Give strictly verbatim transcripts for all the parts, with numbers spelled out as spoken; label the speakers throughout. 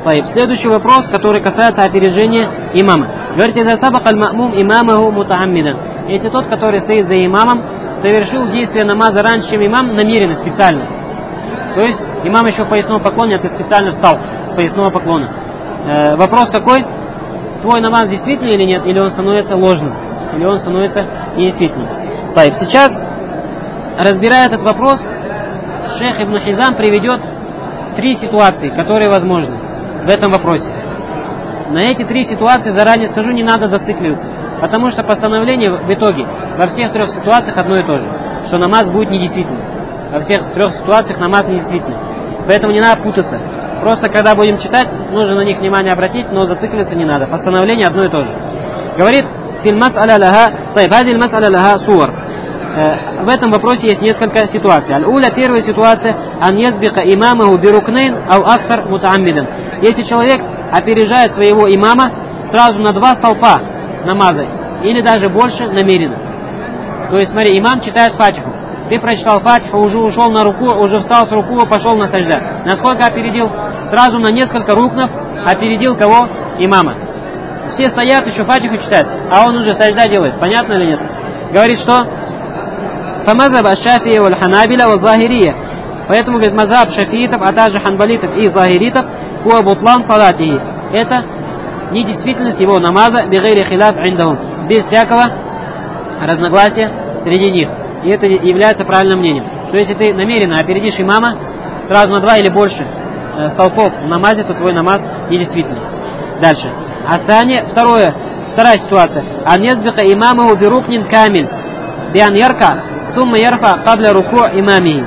Speaker 1: Следующий вопрос, который касается опережения имама. Говорит, «Иза сабака аль-ма'мум имамаху мутааммидан». Если тот, который стоит за имамом, совершил действие намаза раньше, чем имам, намеренно, специально. То есть имам еще в поясном поклоне, а ты специально встал с поясного поклона. Э, вопрос какой? Твой намаз действительный или нет? Или он становится ложным? Или он становится недействительным? Сейчас, разбирая этот вопрос, шейх Ибн Хизам приведет три ситуации, которые возможны в этом вопросе. На эти три ситуации, заранее скажу, не надо зацикливаться, потому что постановление в итоге во всех трех ситуациях одно и то же, что намаз будет недействительным. Во всех трех ситуациях намаз недействительный. Поэтому не надо путаться. Просто когда будем читать, нужно на них внимание обратить, но зацикливаться не надо. Постановление одно и то же. Говорит, фильм мас'аля лаха, тайбадиль мас'аля лаха суар. В этом вопросе есть несколько ситуаций. Аль-уля, первая ситуация, ан язбика имамаху бирукнейн ау аксар мутааммидан. Если человек опережает своего имама сразу на два столпа намаза, или даже больше намеренно. То есть, смотри, имам читает фатиху. Ты прочитал фатиху, уже ушел на руку, уже встал с руку, пошел на сажда. Насколько опередил? Сразу на несколько рукнов опередил кого? Имама. Все стоят, еще фатиху читают, а он уже сажда делает. Понятно или нет? Говорит, что فمذهب الشافعي والحنابلة والظاهرية. Поэтому, говорит, мазхаб шафиитов, а также ханбалитов и захиритов, хуа бутлан салатихи. Это недействительность его намаза, бигайри хиляф индахум, без всякого разногласия среди них. И это является правильным мнением. Что если ты намеренно опередишь имама сразу на два или больше э, столпов в намазе, то твой намаз недействительный. Дальше. Асани, второе, вторая ситуация. Ан язбика имамаху бирукнин камиль, биан ярка, сумма ярфа кабля руку имамихи.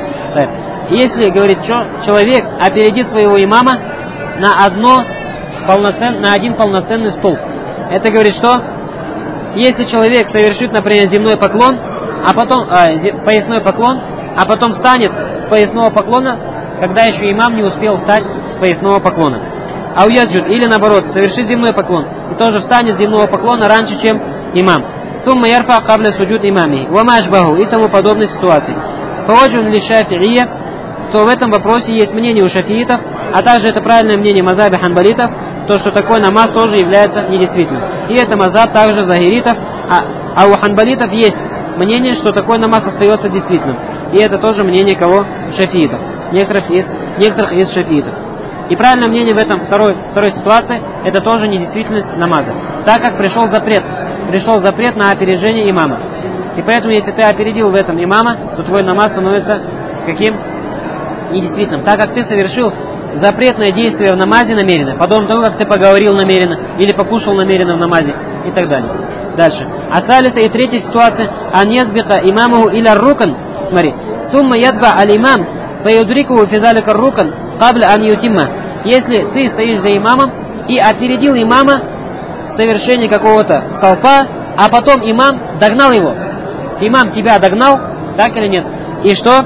Speaker 1: Если, говорит, что человек опередит своего имама на, одно полноцен, на один полноценный столб. Это говорит, что если человек совершит, например, земной поклон, а потом а, поясной поклон, а потом встанет с поясного поклона, когда еще имам не успел встать с поясного поклона. А уяджуд, или наоборот, совершит земной поклон и тоже встанет с земного поклона раньше, чем имам. Сумма ярфа кабля суджуд имами, вамашбаху и тому подобной ситуации. Фаваджун ли шафи'ия, то в этом вопросе есть мнение у шафиитов, а также это правильное мнение мазаби ханбалитов, то, что такой намаз тоже является недействительным. И это мазаб также захиритов, а, а у ханбалитов есть мнение, что такой намаз остается действительным. И это тоже мнение кого? Шафиитов. Некоторых из, некоторых из шафиитов. И правильное мнение в этом второй, второй ситуации, это тоже недействительность намаза. Так как пришел запрет. Пришел запрет на опережение имама. И поэтому, если ты опередил в этом имама, то твой намаз становится каким? Недействительным. Так как ты совершил запретное действие в намазе намеренно, подобно тому, как ты поговорил намеренно, или покушал намеренно в намазе, и так далее. Дальше. А салиса и третья ситуация, ан язбика имамаху иля рукан, смотри, сумма ядба аль-имам, фаюдрикуху физалика рукан, кабля ан ютимма. Если ты стоишь за имамом и опередил имама в совершении какого-то столпа, а потом имам догнал его. Имам тебя догнал, так или нет? И что?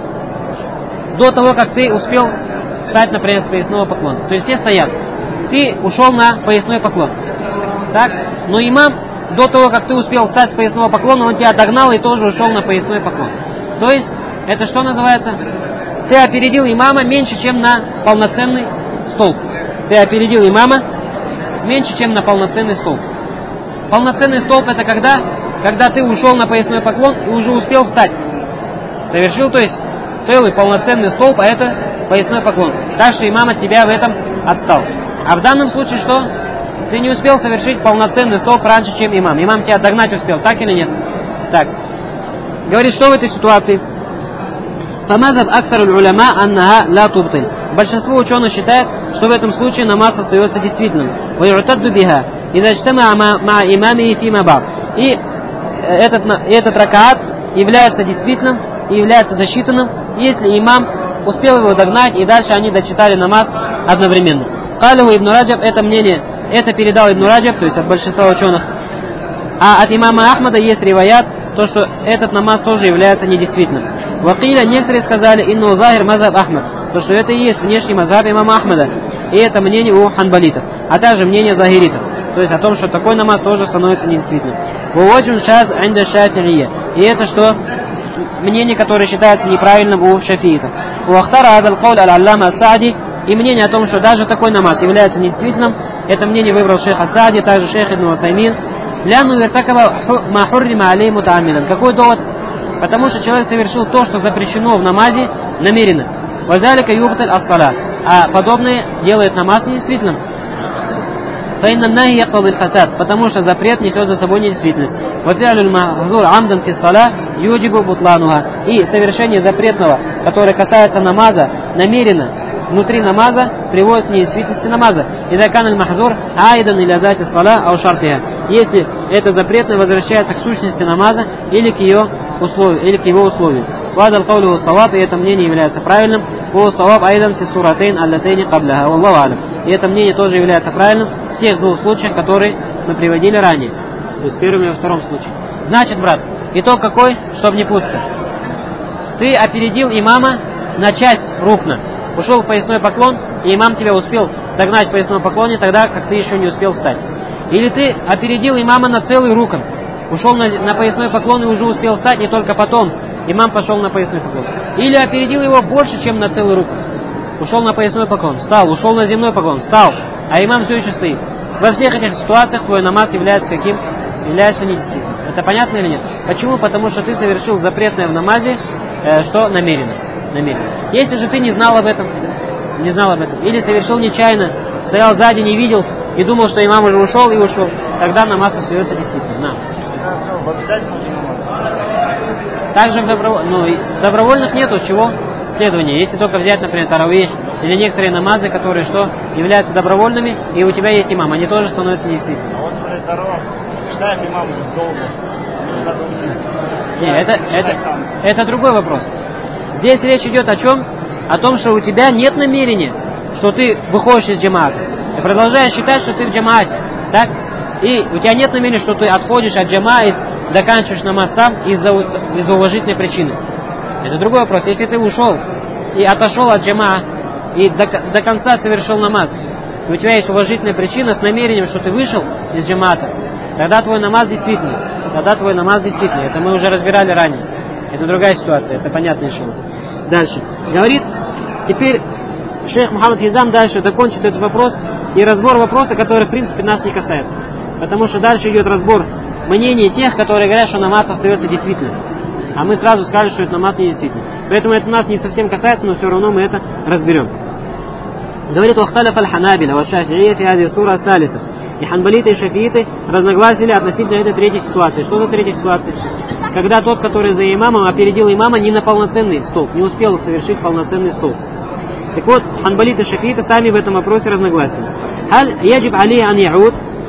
Speaker 1: До того, как ты успел встать, например, с поясного поклона. То есть все стоят. Ты ушел на поясной поклон. Так? Но имам, до того, как ты успел встать с поясного поклона, он тебя догнал и тоже ушел на поясной поклон. То есть, это что называется? Ты опередил имама меньше, чем на полноценный столб. Ты опередил имама меньше, чем на полноценный столб. Полноценный столб это когда? Когда ты ушел на поясной поклон и уже успел встать. Совершил, то есть, целый полноценный столб, а это поясной поклон. Так что имам от тебя в этом отстал. А в данном случае что? Ты не успел совершить полноценный столб раньше, чем имам. Имам тебя догнать успел, так или нет? Так. Говорит, что в этой ситуации? Фамазаб аксар уляма аннаха ла тубтиль. Большинство ученых считает, что в этом случае намаз остается действительным. Ваю'тадду биха иза ижтама'a ма'a имамихи фима ба'д. И этот, этот ракаат является действительным и является засчитанным, если имам успел его догнать, и дальше они дочитали намаз одновременно. Калиху ибн Раджаб, это мнение, это передал ибн Раджаб, то есть от большинства ученых. А от имама Ахмада есть риваят, то, что этот намаз тоже является недействительным. Вакиля, некоторые сказали, инну захир мазхаб Ахмад, то, что это и есть внешний мазхаб имама Ахмада, и это мнение у ханбалитов, а также мнение захиритов, то есть о том, что такой намаз тоже становится недействительным. Вуджун шаз инда шафи'ия, и это что? Мнение, которое считается неправильным у шафиитов. Уахтара адал кауль аль-аллама Саади и мнение о том, что даже такой намаз является недействительным, это мнение выбрал шейх Асади, также шейх Ибн Усаймин. Ляну вертакаба ма хуррима алей мутааммидан. Какой довод? Потому что человек совершил то, что запрещено в намазе, намеренно. Вазалика юбталь ас-салат. А подобное делает намаз недействительным. Фаинна нахи яктадиль фасад. Потому что запрет несет за собой недействительность. Вафиалюль махзур амдан фи ссала юджибу бутлануха. И совершение запретного, которое касается намаза, намеренно внутри намаза, приводит к недействительности намаза. Ида каналь махзур айдан или адати ссала ау шартиха. Если это запретное возвращается к сущности намаза или к ее условию, или к его условию. Вадал каулю саваб, и это мнение является правильным. О саваб айдан фи суратейн аллатейни кабляха. Аллаху алям. И это мнение тоже является правильным в тех двух случаях, которые мы приводили ранее. То есть в первом и во втором случае. Значит, брат, итог какой, чтобы не путаться. Ты опередил имама на часть рукна. Ушел в поясной поклон, и имам тебя успел догнать в поясном поклоне, тогда как ты еще не успел встать. Или ты опередил имама на целый рукн. Ушел на, на поясной поклон и уже успел встать, и только потом имам пошел на поясной поклон. Или опередил его больше, чем на целый рукн. Ушел на поясной поклон, встал, ушел на земной поклон, встал, а имам все еще стоит. Во всех этих ситуациях твой намаз является каким? Является недействительным. Это понятно или нет? Почему? Потому что ты совершил запретное в намазе, э, что намеренно. намеренно. Если же ты не знал об этом, не знал об этом, или совершил нечаянно, стоял сзади, не видел, и думал, что имам уже ушел и ушел, тогда намаз остается действительно. На. Также в, добро... ну, в добровольных нету чего? Следования. Если только взять, например, таравих или некоторые намазы, которые что являются добровольными, и у тебя есть имам, они тоже становятся недействительными.
Speaker 2: А вот смотри, таравих, читаем имам долго.
Speaker 1: Нет, это, это, это другой вопрос. Здесь речь идет о чем? О том, что у тебя нет намерения, что ты выходишь из джамаата. Ты продолжаешь считать, что ты в джамаате. Так? И у тебя нет намерения, что ты отходишь от джамаа и заканчиваешь намаз сам из-за, из-за уважительной причины. Это другой вопрос. Если ты ушел и отошел от джамаа и до, до конца совершил намаз, и у тебя есть уважительная причина с намерением, что ты вышел из джамаата, тогда твой намаз действительный. Тогда твой намаз действительный. Это мы уже разбирали ранее. Это другая ситуация. Это понятно еще. Дальше. Говорит, теперь шейх Мухаммад Хизам дальше докончит этот вопрос и разбор вопроса, который в принципе нас не касается. Потому что дальше идет разбор мнений тех, которые говорят, что намаз остается действительным. А мы сразу скажем, что это намаз не действительный. Поэтому это нас не совсем касается, но все равно мы это разберем. Говорит, «Вахталяф аль-ханабиля ва шафи'ия фи хази сура салиса». И ханбалиты и шафииты разногласили относительно этой третьей ситуации. Что за третья ситуация? Когда тот, который за имамом, опередил имама не на полноценный столб, не успел совершить полноценный столб. Так вот, ханбалиты и шафииты сами в этом вопросе разногласили. Халь яджиб али ан яуд.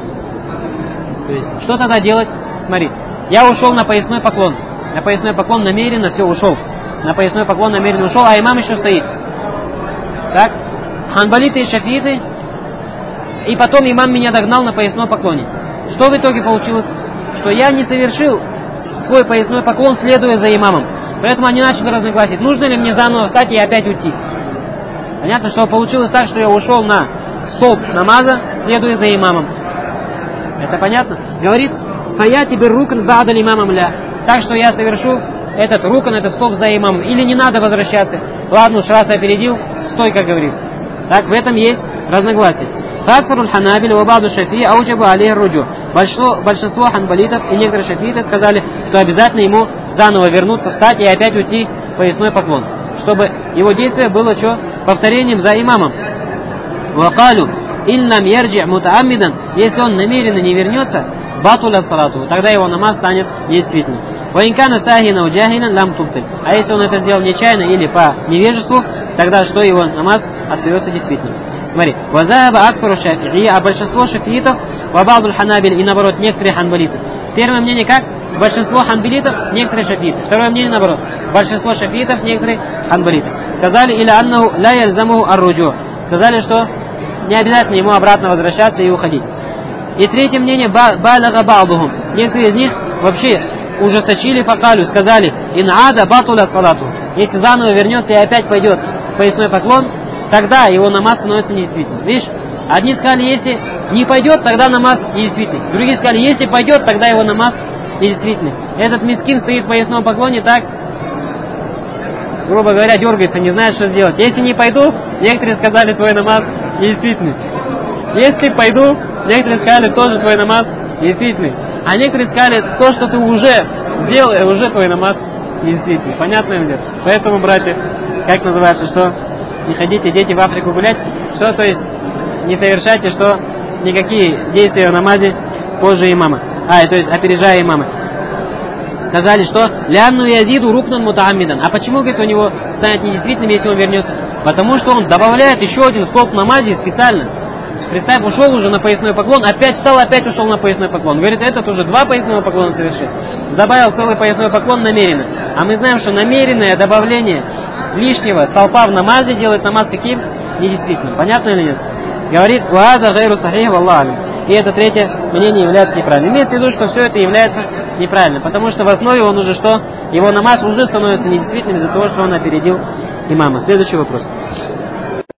Speaker 1: То есть, что тогда делать? Смотри, я ушел на поясной поклон. На поясной поклон намеренно, все, ушел. На поясной поклон намеренно ушел, а имам еще стоит. Так? Ханбалиты и шафииты. И потом имам меня догнал на поясной поклоне. Что в итоге получилось? Что я не совершил свой поясной поклон, следуя за имамом. Поэтому они начали разногласить, нужно ли мне заново встать и опять уйти. Понятно, что получилось так, что я ушел на столб намаза, следуя за имамом. Это понятно? Говорит, фая тебе рукан бадаль имамам ля. Так что я совершу этот рукан, этот столб за имамом. Или не надо возвращаться. Ладно, уж раз опередил, стой, как говорится. Так, в этом есть разногласие. Факсаруль ханабиль вабаду шафи ауджаба алейх руджу. Большинство, большинство ханбалитов и некоторые шафииты сказали, что обязательно ему заново вернуться, встать и опять уйти в поясной поклон. Чтобы его действие было что? Повторением за имамом. Вакалю иллам ярджи мутааммидан. Если он намеренно не вернется, батуля салату, тогда его намаз станет недействительным. Ваинкана сахина уджахилан лам тубталь. А если он это сделал нечаянно или по невежеству, тогда что его намаз остается действительным. Смотри, вазаба акфару шафи'и, а большинство шафиитов, вабадуль ханабиль и наоборот некоторые ханбалиты. Первое мнение как? Большинство ханбалитов, некоторые шафииты. Второе мнение наоборот. Большинство шафиитов, некоторые ханбалиты. Сказали, или аннаху ла яльзамуху ар-руджу. Сказали, что не обязательно ему обратно возвращаться и уходить. И третье мнение, балага ба'духум. Некоторые из них вообще ужасочили факалю, сказали, ин ада батуля салату. Если заново вернется и опять пойдет в поясной поклон, тогда его намаз становится недействительным. Видишь? Одни сказали, если не пойдет, тогда намаз недействительный. Другие сказали, если пойдет, тогда его намаз недействительный. Этот мискин стоит в поясном поклоне, так, грубо говоря, дергается, не знает, что сделать. Если не пойду, некоторые сказали, твой намаз недействительный. Если пойду, некоторые сказали, тоже твой намаз недействительный. А некоторые сказали, то, что ты уже сделал, уже твой намаз недействительный. Понятно или нет? Поэтому, братья, как называется, что не ходите, дети, в Африку гулять, что, то есть, не совершайте, что, никакие действия в намазе позже имама. А, то есть, опережая имама. Сказали, что «Лянну язиду рукнан мутааммидан». А почему, говорит, у него станет недействительным, если он вернется? Потому что он добавляет еще один столб в намазе специально. Представь, ушел уже на поясной поклон, опять встал, опять ушел на поясной поклон. Говорит, этот уже два поясного поклона совершил. Добавил целый поясной поклон намеренно. А мы знаем, что намеренное добавление лишнего столпа в намазе делает намаз каким? Недействительным. Понятно или нет? Говорит, «Вааза гайру сахих валлаху». И это третье мнение является неправильным. Имеется в виду, что все это является неправильным. Потому что в основе он уже что? Его намаз уже становится недействительным из-за того, что он опередил имама. Следующий вопрос.